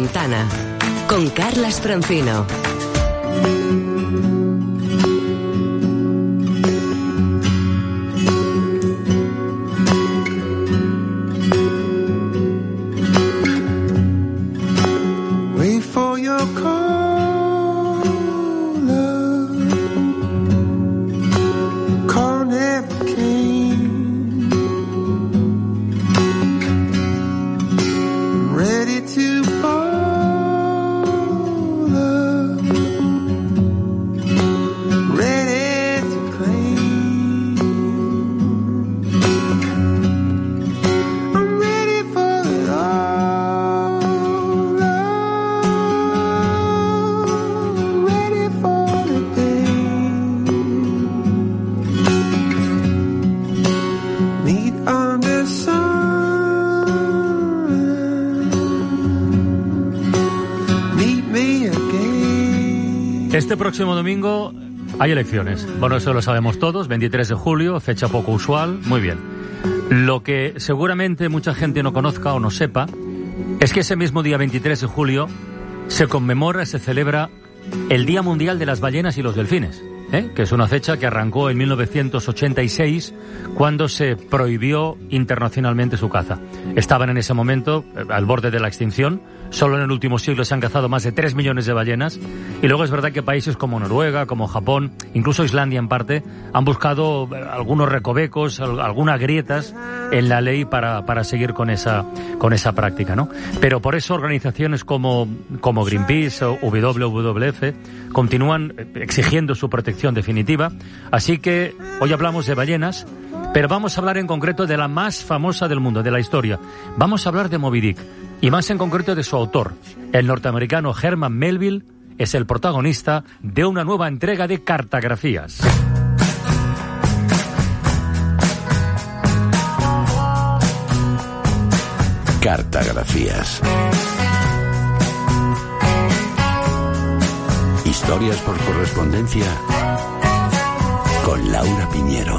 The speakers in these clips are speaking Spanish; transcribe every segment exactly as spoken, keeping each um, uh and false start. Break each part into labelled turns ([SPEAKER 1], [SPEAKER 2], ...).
[SPEAKER 1] Ventana con Carlas Francino.
[SPEAKER 2] Este próximo domingo hay elecciones. Bueno, eso lo sabemos todos, veintitrés de julio, fecha poco usual, muy bien. Lo que seguramente mucha gente no conozca o no sepa es que ese mismo día veintitrés de julio se conmemora, se celebra el Día Mundial de las Ballenas y los Delfines, ¿eh? que es una fecha que arrancó en mil novecientos ochenta y seis cuando se prohibió internacionalmente su caza. Estaban en ese momento al borde de la extinción. Solo en el último siglo se han cazado más de tres millones de ballenas. Y luego es verdad que países como Noruega, como Japón, incluso Islandia en parte, han buscado algunos recovecos, algunas grietas en la ley para, para seguir con esa, con esa práctica, ¿no? Pero por eso organizaciones como, como Greenpeace o W W F continúan exigiendo su protección definitiva. Así que hoy hablamos de ballenas, pero vamos a hablar en concreto de la más famosa del mundo, de la historia. Vamos a hablar de Moby Dick. Y más en concreto de su autor. El norteamericano Herman Melville es el protagonista de una nueva entrega de Cartagrafías.
[SPEAKER 3] Cartagrafías. Historias por correspondencia con Laura Piñero.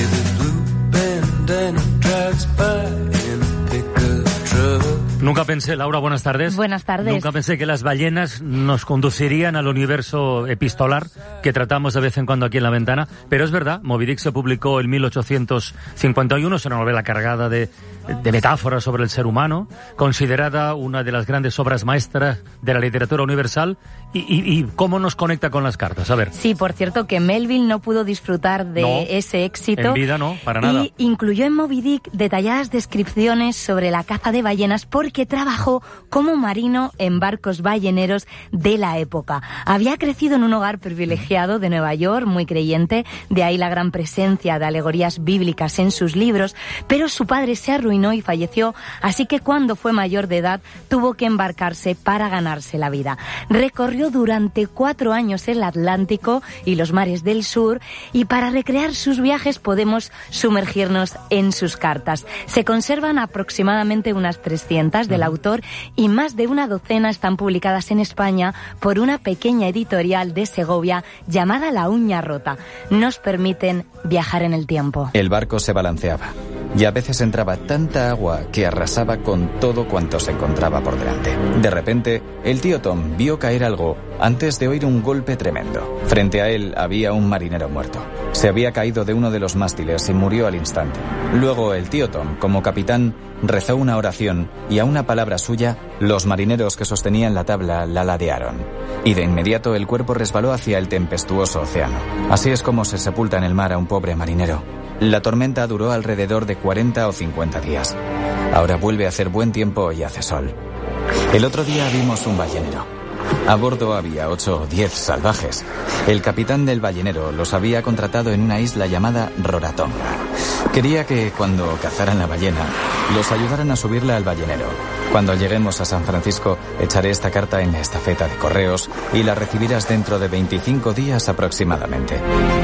[SPEAKER 2] Nunca pensé, Laura, buenas tardes.
[SPEAKER 4] Buenas tardes.
[SPEAKER 2] Nunca pensé que las ballenas nos conducirían al universo epistolar que tratamos de vez en cuando aquí en La Ventana, pero es verdad, Moby Dick se publicó en mil ochocientos cincuenta y uno, es una novela cargada de, de metáforas sobre el ser humano, considerada una de las grandes obras maestras de la literatura universal, y, y, y cómo nos conecta con las cartas, a ver.
[SPEAKER 4] Sí, por cierto que Melville no pudo disfrutar de
[SPEAKER 2] no,
[SPEAKER 4] ese éxito.
[SPEAKER 2] En vida no, para nada.
[SPEAKER 4] Y incluyó en Moby Dick detalladas descripciones sobre la caza de ballenas porque trabajó como marino en barcos balleneros de la época. Había crecido en un hogar privilegiado de Nueva York, muy creyente, de ahí la gran presencia de alegorías bíblicas en sus libros, pero su padre se arruinó y falleció, así que cuando fue mayor de edad tuvo que embarcarse para ganarse la vida. Recorrió durante cuatro años el Atlántico y los mares del sur, y para recrear sus viajes podemos sumergirnos en sus cartas. Se conservan aproximadamente unas trescientas del autor y más de una docena están publicadas en España por una pequeña editorial de Segovia llamada La Uña Rota. Nos permiten viajar en el tiempo.
[SPEAKER 5] El barco se balanceaba y a veces entraba tanta agua que arrasaba con todo cuanto se encontraba por delante. De repente, el tío Tom vio caer algo antes de oír un golpe tremendo. Frente a él había un marinero muerto. Se había caído de uno de los mástiles y murió al instante. Luego el tío Tom, como capitán, rezó una oración y a una palabra suya, los marineros que sostenían la tabla la ladearon. Y de inmediato el cuerpo resbaló hacia el tempestuoso océano. Así es como se sepulta en el mar a un pobre marinero. La tormenta duró alrededor de cuarenta o cincuenta días. Ahora vuelve a hacer buen tiempo y hace sol. El otro día vimos un ballenero. A bordo había ocho o diez salvajes. El capitán del ballenero los había contratado en una isla llamada Rarotonga. Quería que, cuando cazaran la ballena, los ayudaran a subirla al ballenero. Cuando lleguemos a San Francisco, echaré esta carta en la estafeta de correos y la recibirás dentro de veinticinco días aproximadamente.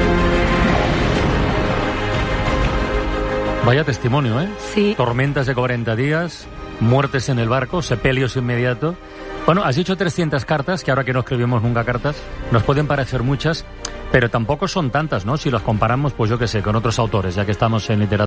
[SPEAKER 2] Vaya testimonio, ¿eh?
[SPEAKER 4] Sí.
[SPEAKER 2] Tormentas de cuarenta días, muertes en el barco, sepelios inmediato. Bueno, has dicho trescientas cartas, que ahora que no escribimos nunca cartas, nos pueden parecer muchas, pero tampoco son tantas, ¿no? Si las comparamos, pues yo qué sé, con otros autores, ya que estamos en literatura.